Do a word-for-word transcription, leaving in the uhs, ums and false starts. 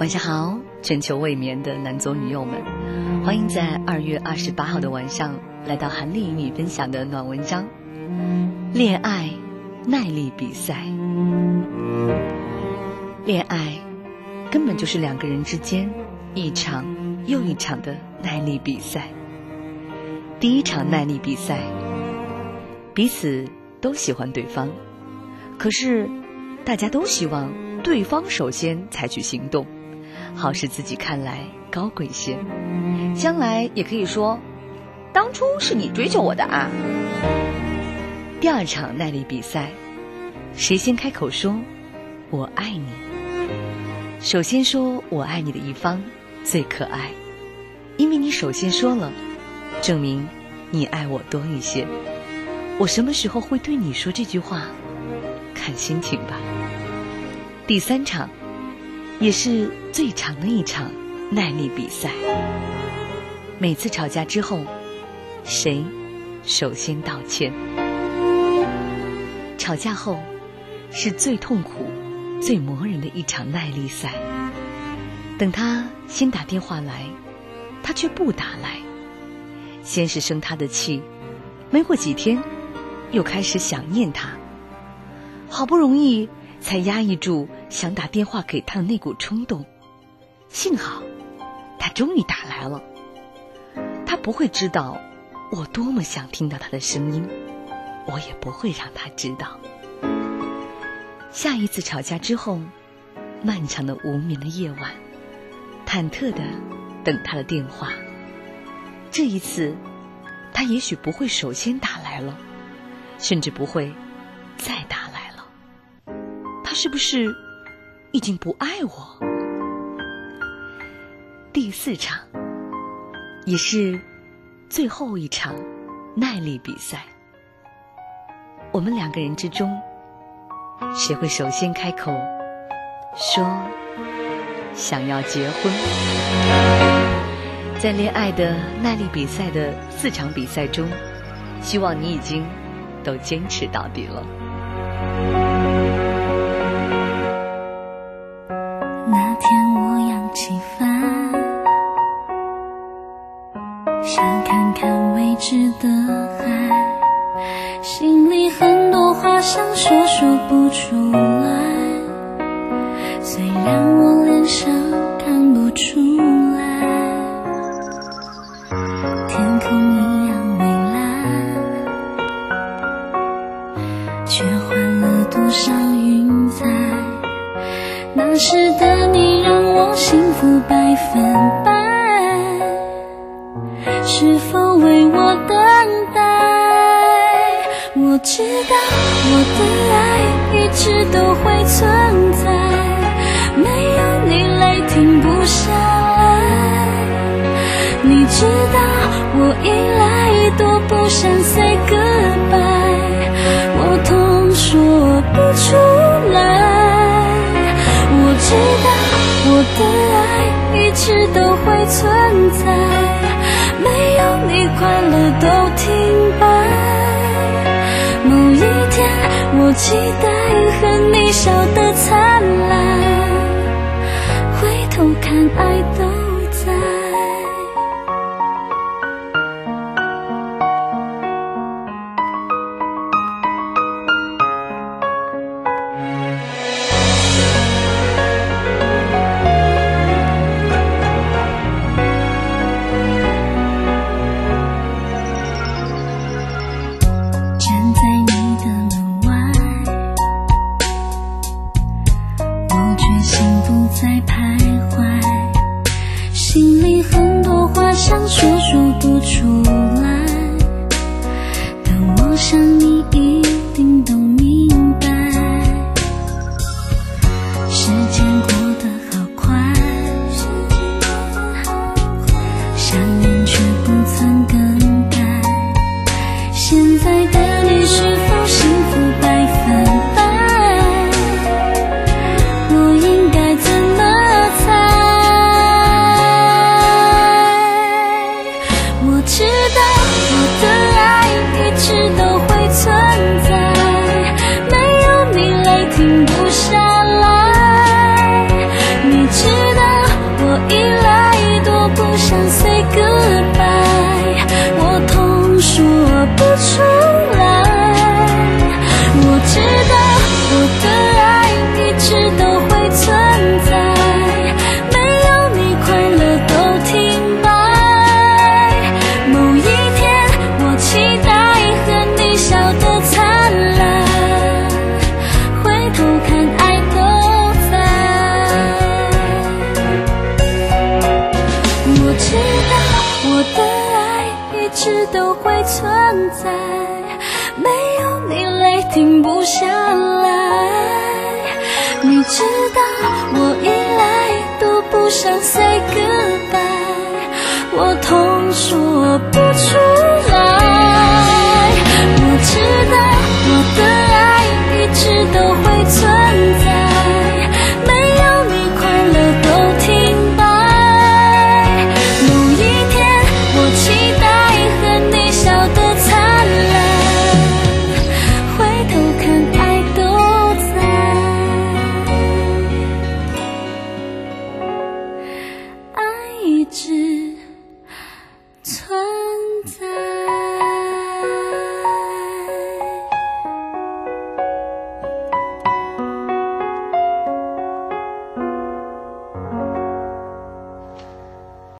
晚上好，全球未眠的男左女右们，欢迎在二月二十八号的晚上来到韩丽与你分享的暖文章恋爱耐力比赛。恋爱根本就是两个人之间一场又一场的耐力比赛。第一场耐力比赛，彼此都喜欢对方，可是大家都希望对方首先采取行动，好使自己看来高贵些，将来也可以说当初是你追求我的啊。第二场耐力比赛，谁先开口说我爱你。首先说我爱你的一方最可爱，因为你首先说了，证明你爱我多一些。我什么时候会对你说这句话，看心情吧。第三场，也是最长的一场耐力比赛，每次吵架之后，谁首先道歉。吵架后是最痛苦最磨人的一场耐力赛，等他先打电话来，他却不打来，先是生他的气，没过几天又开始想念他，好不容易才压抑住想打电话给他的那股冲动。幸好他终于打来了，他不会知道我多么想听到他的声音，我也不会让他知道。下一次吵架之后，漫长的无眠的夜晚，忐忑地等他的电话。这一次他也许不会首先打来了，甚至不会再打来了。他是不是已经不爱我？第四场，也是最后一场耐力比赛，我们两个人之中，谁会首先开口说想要结婚？在恋爱的耐力比赛的四场比赛中，希望你已经都坚持到底了。 那天我扬起帆，想看看未知的海，心里很多话想说说不出来，虽然我脸上看不出来，天空一样蔚蓝，却换了多少云彩，那时的你让我幸福百分百，是否为我等待？我知道我的爱一直都会存在，没有你泪停不下来。你知道我一来多不想 say goodbye， 我痛说不出来。我知道我的爱一直都会存在，没有你快乐都停摆。某一天我期待和你笑得灿烂，回头看爱都在。停不下来，你知道想 say goodbye， 我痛说不出来。我知道我的爱一直都会存在，没有你快乐都停摆。某一天我期待和你笑得灿烂，回头看爱都在。我知道我的爱一直都会存在，没有你泪停不下来。你知道我一来都不想 say goodbye， 我痛说不出